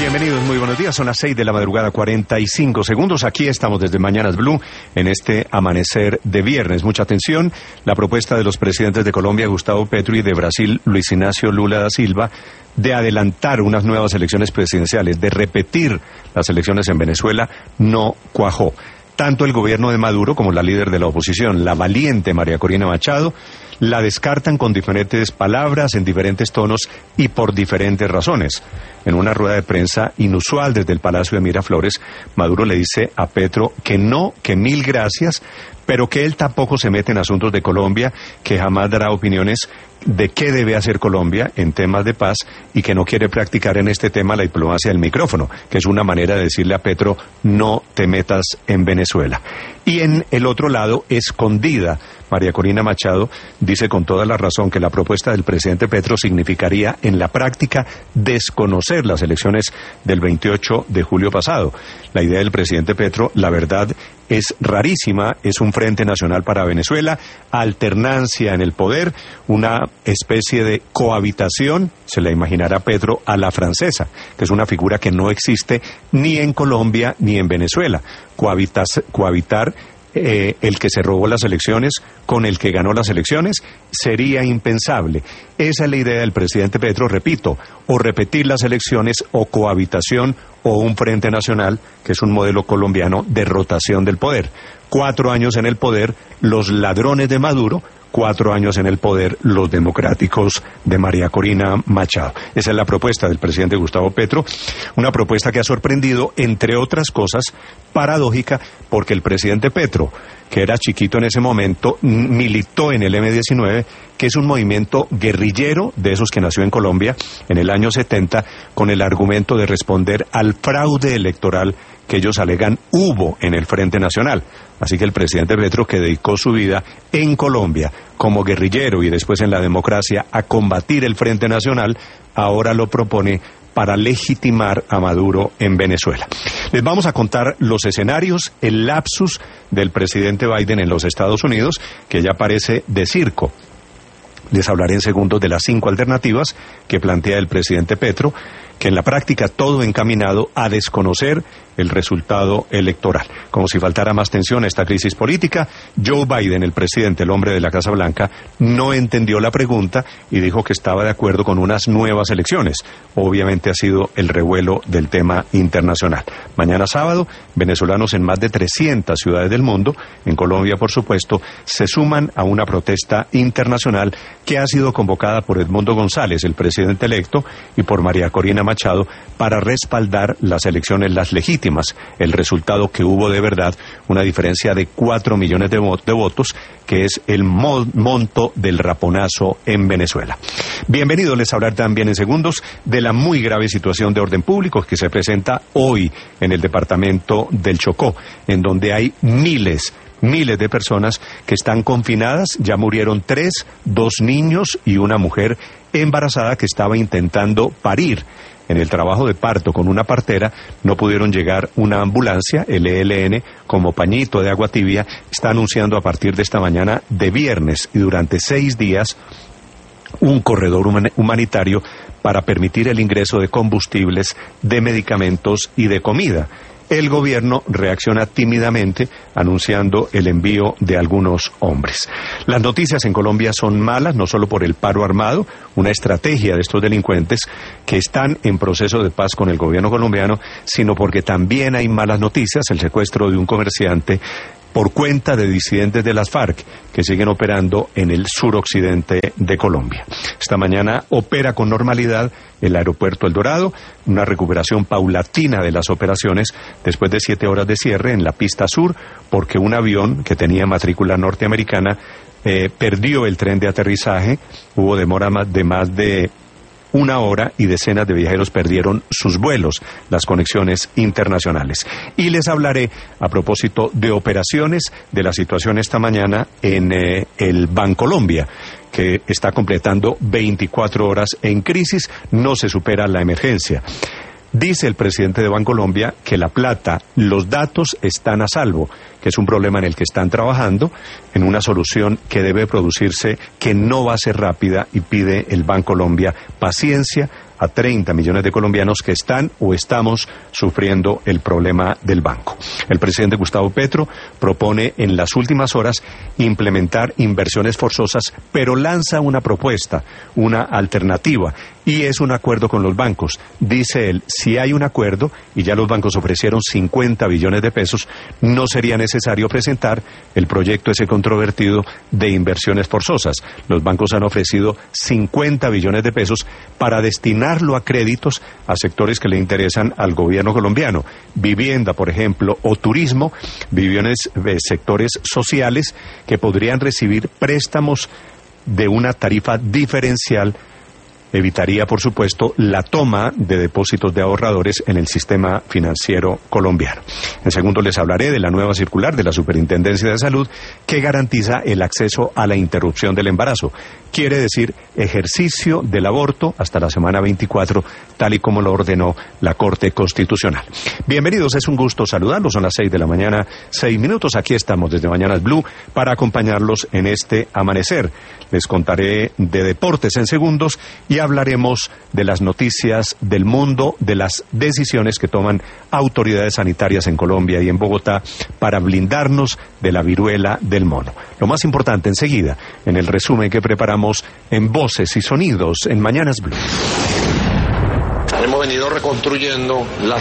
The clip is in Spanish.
Bienvenidos, muy buenos días. Son las 6 de la madrugada, 45 segundos. Aquí estamos desde Mañanas Blue en este amanecer de viernes. Mucha atención. La propuesta de los presidentes de Colombia, Gustavo Petro, y de Brasil, Luis Ignacio Lula da Silva, de adelantar unas nuevas elecciones presidenciales, de repetir las elecciones en Venezuela, no cuajó. Tanto el gobierno de Maduro como la líder de la oposición, la valiente María Corina Machado, la descartan con diferentes palabras, en diferentes tonos y por diferentes razones. En una rueda de prensa inusual desde el Palacio de Miraflores, Maduro le dice a Petro que no, que mil gracias, pero que él tampoco se mete en asuntos de Colombia, que jamás dará opiniones de qué debe hacer Colombia en temas de paz y que no quiere practicar en este tema la diplomacia del micrófono, que es una manera de decirle a Petro, no te metas en Venezuela. Y en el otro lado, escondida, María Corina Machado dice con toda la razón que la propuesta del presidente Petro significaría en la práctica desconocer las elecciones del 28 de julio pasado. La idea del presidente Petro, la verdad, es rarísima, es un frente nacional para Venezuela, alternancia en el poder, una especie de cohabitación, se la imaginará Petro, a la francesa, que es una figura que no existe ni en Colombia ni en Venezuela. Cohabitar el que se robó las elecciones con el que ganó las elecciones sería impensable. Esa es la idea del presidente Petro, repito, o repetir las elecciones o cohabitación o un frente nacional, que es un modelo colombiano de rotación del poder. 4 años en el poder los ladrones de Maduro, 4 años en el poder los democráticos de María Corina Machado. Esa es la propuesta del presidente Gustavo Petro, una propuesta que ha sorprendido, entre otras cosas, paradójica, porque el presidente Petro, que era chiquito en ese momento, militó en el M-19, que es un movimiento guerrillero de esos que nació en Colombia en el año 70, con el argumento de responder al fraude electoral que ellos alegan hubo en el Frente Nacional. Así que el presidente Petro, que dedicó su vida en Colombia como guerrillero y después en la democracia a combatir el Frente Nacional, ahora lo propone para legitimar a Maduro en Venezuela. Les vamos a contar los escenarios, el lapsus del presidente Biden en los Estados Unidos, que ya parece de circo. Les hablaré en segundos de las 5 alternativas que plantea el presidente Petro, que en la práctica todo encaminado a desconocer el resultado electoral. Como si faltara más tensión a esta crisis política, Joe Biden, el presidente, el hombre de la Casa Blanca, no entendió la pregunta y dijo que estaba de acuerdo con unas nuevas elecciones. Obviamente ha sido el revuelo del tema internacional. Mañana sábado, venezolanos en más de 300 ciudades del mundo, en Colombia por supuesto, se suman a una protesta internacional que ha sido convocada por Edmundo González, el presidente electo, y por María Corina Machado, para respaldar las elecciones, las legítimas, el resultado que hubo de verdad, una diferencia de 4 millones de votos, que es el monto del raponazo en Venezuela. Bienvenidos, les hablar también en segundos de la muy grave situación de orden público que se presenta hoy en el departamento del Chocó, en donde hay miles de personas que están confinadas. Ya murieron 3, 2 niños y una mujer embarazada que estaba intentando parir. En el trabajo de parto con una partera no pudieron llegar una ambulancia. El ELN, como pañito de agua tibia, está anunciando a partir de esta mañana de viernes y durante 6 días un corredor humanitario para permitir el ingreso de combustibles, de medicamentos y de comida. El gobierno reacciona tímidamente anunciando el envío de algunos hombres. Las noticias en Colombia son malas, no solo por el paro armado, una estrategia de estos delincuentes que están en proceso de paz con el gobierno colombiano, sino porque también hay malas noticias, el secuestro de un comerciante por cuenta de disidentes de las FARC que siguen operando en el suroccidente de Colombia. Esta mañana opera con normalidad el aeropuerto El Dorado, una recuperación paulatina de las operaciones después de 7 horas de cierre en la pista sur, porque un avión que tenía matrícula norteamericana perdió el tren de aterrizaje, hubo demora de más de 1 hora y decenas de viajeros perdieron sus vuelos, las conexiones internacionales. Y les hablaré, a propósito de operaciones, de la situación esta mañana en el Bancolombia, que está completando 24 horas en crisis, no se supera la emergencia. Dice el presidente de Bancolombia que la plata, los datos están a salvo, que es un problema en el que están trabajando, en una solución que debe producirse, que no va a ser rápida, y pide el Bancolombia paciencia, a 30 millones de colombianos que están o estamos sufriendo el problema del banco. El presidente Gustavo Petro propone en las últimas horas implementar inversiones forzosas, pero lanza una propuesta, una alternativa, y es un acuerdo con los bancos. Dice él, si hay un acuerdo y ya los bancos ofrecieron 50 billones de pesos, no sería necesario presentar el proyecto ese controvertido de inversiones forzosas. Los bancos han ofrecido 50 billones de pesos para destinarlo a créditos a sectores que le interesan al gobierno colombiano. Vivienda, por ejemplo, o turismo, sectores sociales que podrían recibir préstamos de una tarifa diferencial. Evitaría, por supuesto, la toma de depósitos de ahorradores en el sistema financiero colombiano. En segundo, les hablaré de la nueva circular de la Superintendencia de Salud que garantiza el acceso a la interrupción del embarazo. Quiere decir ejercicio del aborto hasta la semana 24, tal y como lo ordenó la Corte Constitucional. Bienvenidos, es un gusto saludarlos. Son las 6 de la mañana, 6 minutos. Aquí estamos desde Mañanas Blue para acompañarlos en este amanecer. Les contaré de deportes en segundos y hablaremos de las noticias del mundo, de las decisiones que toman autoridades sanitarias en Colombia y en Bogotá para blindarnos de la viruela del mono. Lo más importante enseguida, en el resumen que preparamos en Voces y Sonidos en Mañanas Blue. Hemos venido reconstruyendo las